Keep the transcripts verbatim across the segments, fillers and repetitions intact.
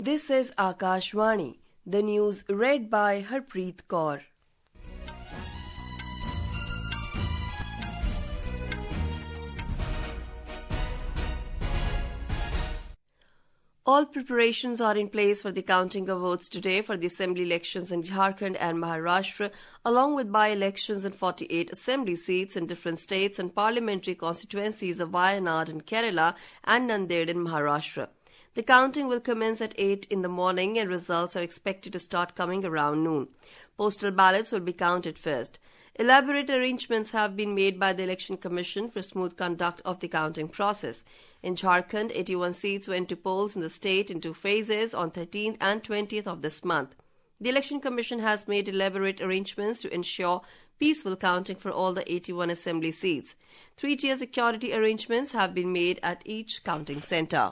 This is Akashvani, the news read by Harpreet Kaur. All preparations are in place for the counting of votes today for the assembly elections in Jharkhand and Maharashtra, along with by-elections in forty-eight assembly seats in different states and parliamentary constituencies of Wayanad in Kerala and Nanded in Maharashtra. The counting will commence at eight in the morning and results are expected to start coming around noon. Postal ballots will be counted first. Elaborate arrangements have been made by the Election Commission for smooth conduct of the counting process. In Jharkhand, eighty-one seats went to polls in the state in two phases on thirteenth and twentieth of this month. The Election Commission has made elaborate arrangements to ensure peaceful counting for all the eighty-one assembly seats. Three-tier security arrangements have been made at each counting centre.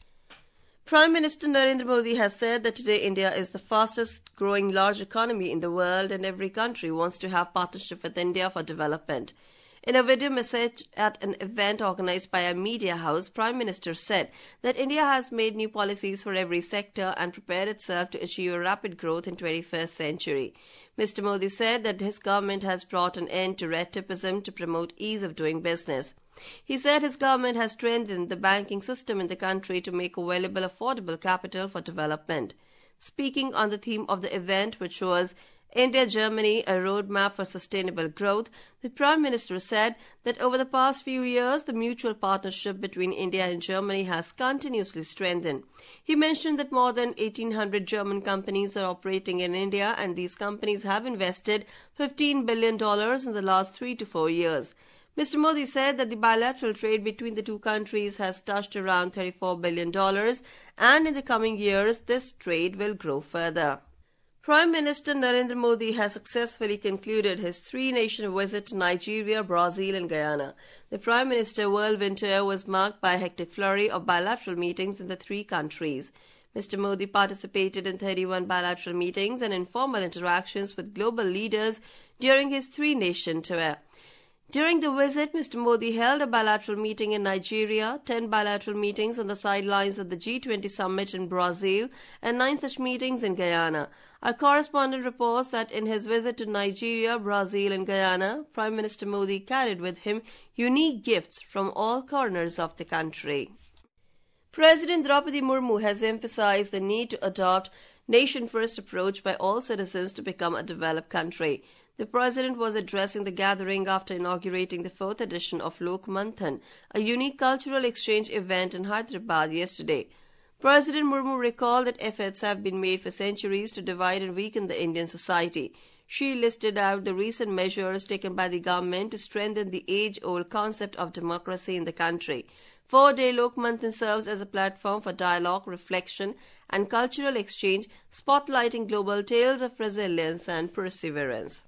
Prime Minister Narendra Modi has said that today India is the fastest growing large economy in the world and every country wants to have partnership with India for development. In a video message at an event organized by a media house, Prime Minister said that India has made new policies for every sector and prepared itself to achieve a rapid growth in the twenty-first century. Mister Modi said that his government has brought an end to red tapeism to promote ease of doing business. He said his government has strengthened the banking system in the country to make available affordable capital for development. Speaking on the theme of the event, which was India-Germany, a roadmap for sustainable growth, the Prime Minister said that over the past few years, the mutual partnership between India and Germany has continuously strengthened. He mentioned that more than eighteen hundred German companies are operating in India and these companies have invested fifteen billion dollars in the last three to four years. Mister Modi said that the bilateral trade between the two countries has touched around thirty-four billion dollars and in the coming years this trade will grow further. Prime Minister Narendra Modi has successfully concluded his three-nation visit to Nigeria, Brazil and Guyana. The Prime Minister whirlwind tour was marked by a hectic flurry of bilateral meetings in the three countries. Mister Modi participated in thirty-one bilateral meetings and informal interactions with global leaders during his three-nation tour. During the visit, Mister Modi held a bilateral meeting in Nigeria, ten bilateral meetings on the sidelines of the G twenty summit in Brazil, and nine such meetings in Guyana. Our correspondent reports that in his visit to Nigeria, Brazil and Guyana, Prime Minister Modi carried with him unique gifts from all corners of the country. President Draupadi Murmu has emphasized the need to adopt nation-first approach by all citizens to become a developed country. The President was addressing the gathering after inaugurating the fourth edition of Lok Manthan, a unique cultural exchange event in Hyderabad yesterday. President Murmu recalled that efforts have been made for centuries to divide and weaken the Indian society. She listed out the recent measures taken by the government to strengthen the age-old concept of democracy in the country. Four-day Lok Manthan serves as a platform for dialogue, reflection and cultural exchange, spotlighting global tales of resilience and perseverance.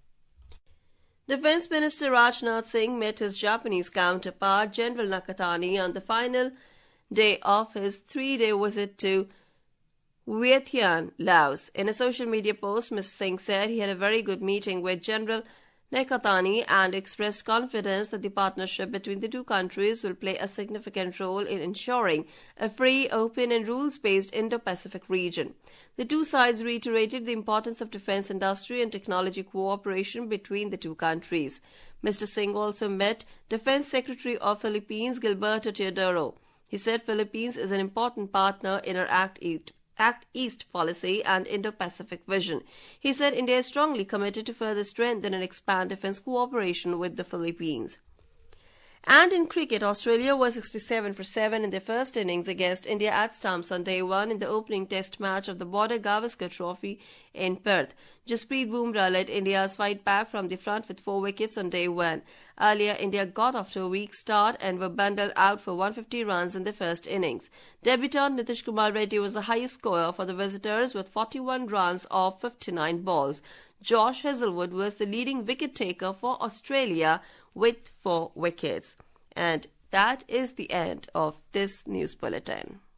Defense Minister Rajnath Singh met his Japanese counterpart, General Nakatani, on the final day of his three-day visit to Vientiane, Laos. In a social media post, Mister Singh said he had a very good meeting with General Nakatani and expressed confidence that the partnership between the two countries will play a significant role in ensuring a free, open and rules-based Indo-Pacific region. The two sides reiterated the importance of defense industry and technology cooperation between the two countries. Mister Singh also met Defense Secretary of Philippines, Gilberto Teodoro. He said Philippines is an important partner in our Act East Act East policy and Indo-Pacific vision. He said India is strongly committed to further strengthen and expand defense cooperation with the Philippines. And in cricket, Australia was sixty-seven for seven in their first innings against India at stumps on day one in the opening test match of the Border Gavaskar Trophy in Perth. Jasprit Bumrah led India's fight back from the front with four wickets on day one. Earlier, India got off to a weak start and were bundled out for one hundred fifty runs in the first innings. Debutant Nitish Kumar Reddy was the highest scorer for the visitors with forty-one runs off fifty-nine balls. Josh Hazlewood was the leading wicket taker for Australia with four wickets. And that is the end of this news bulletin.